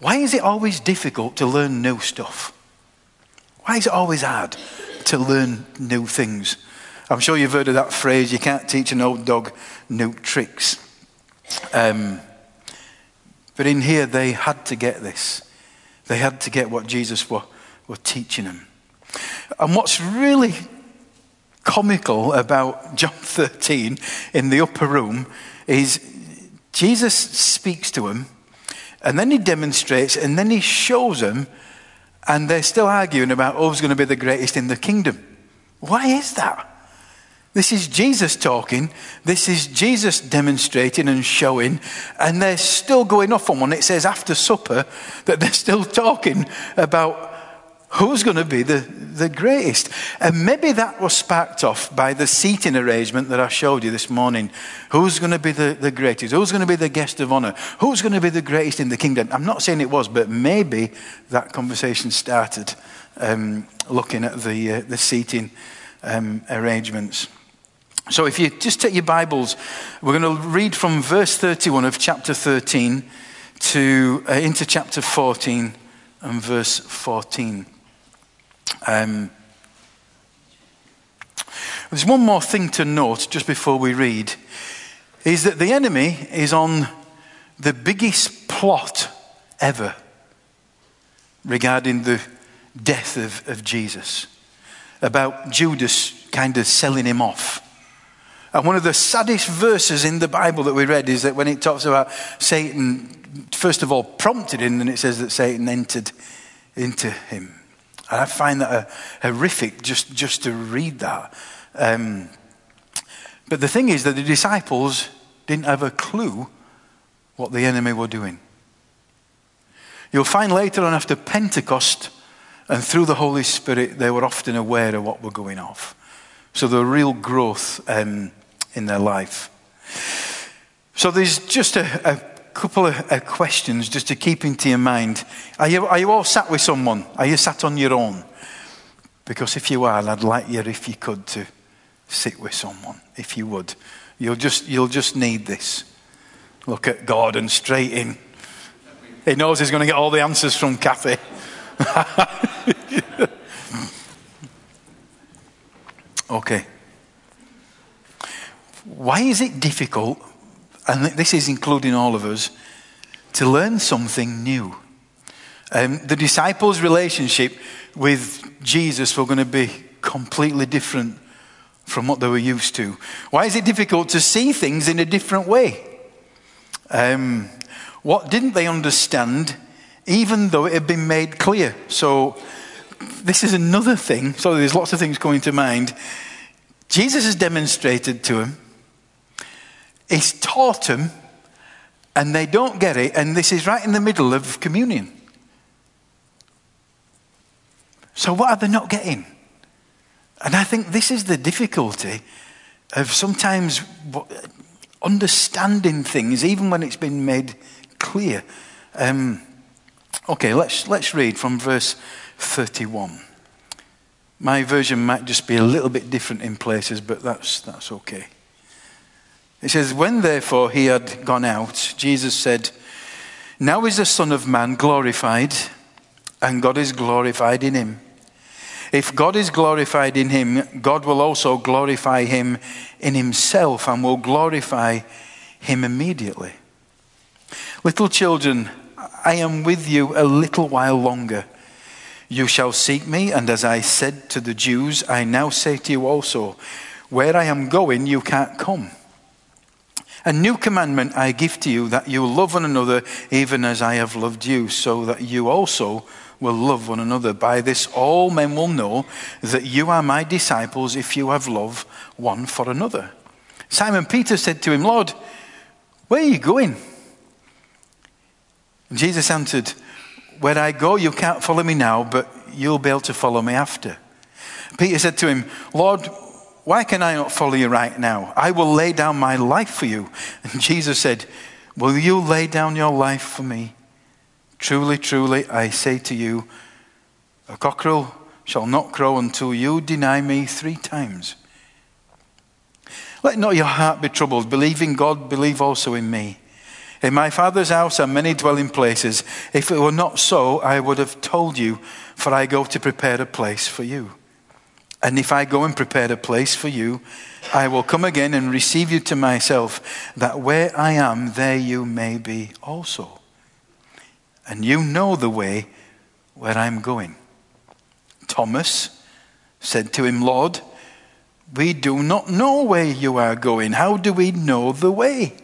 Why is it always difficult to learn new stuff? Why is it always hard to learn new things? I'm sure you've heard of that phrase, you can't teach an old dog new tricks. But in here, they had to get this. They had to get what Jesus were teaching them. And what's really comical about John 13 in the upper room is Jesus speaks to them, and then he demonstrates, and then he shows them, and they're still arguing about who's going to be the greatest in the kingdom. Why is that? This is Jesus talking. This is Jesus demonstrating and showing. And they're still going off on one. It says after supper that they're still talking about who's going to be the greatest. And maybe that was sparked off by the seating arrangement that I showed you this morning. Who's going to be the greatest? Who's going to be the guest of honor? Who's going to be the greatest in the kingdom? I'm not saying it was, but maybe that conversation started looking at the seating arrangements. So if you just take your Bibles, we're going to read from verse 31 of chapter 13 into chapter 14 and verse 14. There's one more thing to note just before we read, is that the enemy is on the biggest plot ever regarding the death of Jesus, about Judas kind of selling him off. And one of the saddest verses in the Bible that we read is that when it talks about Satan, first of all, prompted him, and it says that Satan entered into him. And I find that horrific just to read that. But the thing is that the disciples didn't have a clue what the enemy were doing. You'll find later on after Pentecost and through the Holy Spirit, they were often aware of what were going off. So there were real growth in their life. So there's just a couple of questions just to keep into your mind. Are you all sat with someone? Are you sat on your own? Because if you are, I'd like you, if you could, to sit with someone. If you would, you'll just need this. Look at Gordon straight in. He knows he's going to get all the answers from Kathy. Okay. Why is it difficult, and this is including all of us, to learn something new? The disciples' relationship with Jesus were going to be completely different from what they were used to. Why is it difficult to see things in a different way? What didn't they understand, even though it had been made clear? So this is another thing. So there's lots of things coming to mind. Jesus has demonstrated to them. He's taught them, and they don't get it. And this is right in the middle of communion. So what are they not getting? And I think this is the difficulty of sometimes understanding things, even when it's been made clear. Okay, let's read from verse 31. My version might just be a little bit different in places, but that's okay. It says, when therefore he had gone out, Jesus said, now is the Son of Man glorified, and God is glorified in him. If God is glorified in him, God will also glorify him in himself, and will glorify him immediately. Little children, I am with you a little while longer. You shall seek me, and as I said to the Jews, I now say to you also, where I am going, you can't come. A new commandment I give to you, that you love one another even as I have loved you, so that you also will love one another. By this all men will know that you are my disciples, if you have love one for another. Simon Peter said to him, Lord, where are you going? And Jesus answered, where I go, you can't follow me now, but you'll be able to follow me after. Peter said to him, Lord, why can I not follow you right now? I will lay down my life for you. And Jesus said, will you lay down your life for me? Truly, truly, I say to you, a cockerel shall not crow until you deny me 3 times. Let not your heart be troubled. Believe in God, believe also in me. In my Father's house are many dwelling places. If it were not so, I would have told you, for I go to prepare a place for you. And if I go and prepare a place for you, I will come again and receive you to myself, that where I am, there you may be also. And you know the way where I'm going. Thomas said to him, Lord, we do not know where you are going. How do we know the way?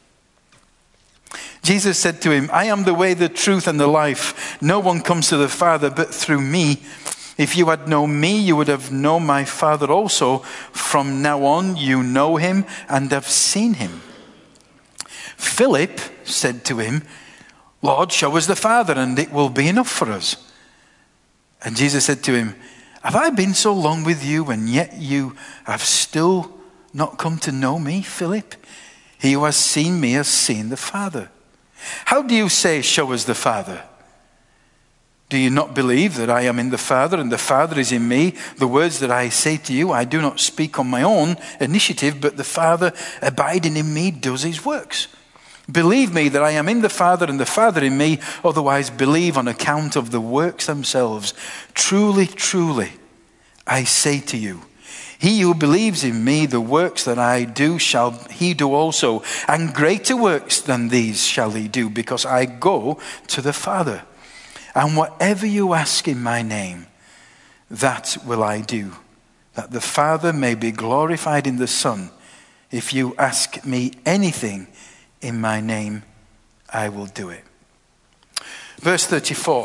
Jesus said to him, I am the way, the truth, and the life. No one comes to the Father but through me. If you had known me, you would have known my Father also. From now on, you know him and have seen him. Philip said to him, Lord, show us the Father, and it will be enough for us. And Jesus said to him, have I been so long with you, and yet you have still not come to know me, Philip? He who has seen me has seen the Father. How do you say, show us the Father? Do you not believe that I am in the Father and the Father is in me? The words that I say to you, I do not speak on my own initiative, but the Father abiding in me does his works. Believe me that I am in the Father and the Father in me, otherwise believe on account of the works themselves. Truly, truly, I say to you, he who believes in me, the works that I do shall he do also, and greater works than these shall he do, because I go to the Father. And whatever you ask in my name, that will I do, that the Father may be glorified in the Son. If you ask me anything in my name, I will do it. Verse 34.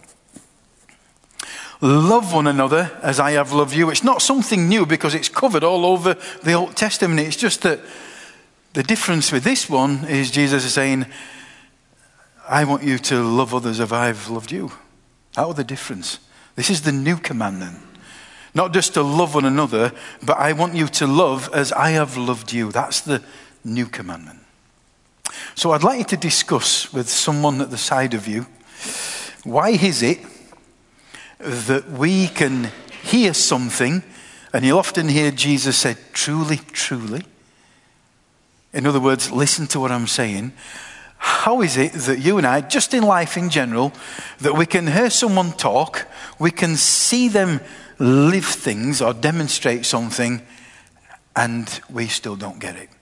Love one another as I have loved you. It's not something new because it's covered all over the Old Testament. It's just that the difference with this one is Jesus is saying, I want you to love others as I've loved you. That was the difference. This is the new commandment. Not just to love one another, but I want you to love as I have loved you. That's the new commandment. So I'd like you to discuss with someone at the side of you, why is it that we can hear something, and you'll often hear Jesus say, truly, truly. In other words, listen to what I'm saying. How is it that you and I, just in life in general, that we can hear someone talk, we can see them live things or demonstrate something, and we still don't get it?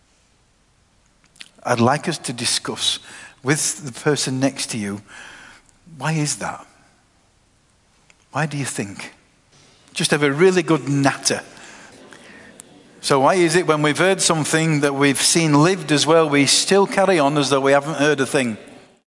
I'd like us to discuss with the person next to you, why is that? Why do you think? Just have a really good natter. So why is it when we've heard something that we've seen lived as well, we still carry on as though we haven't heard a thing?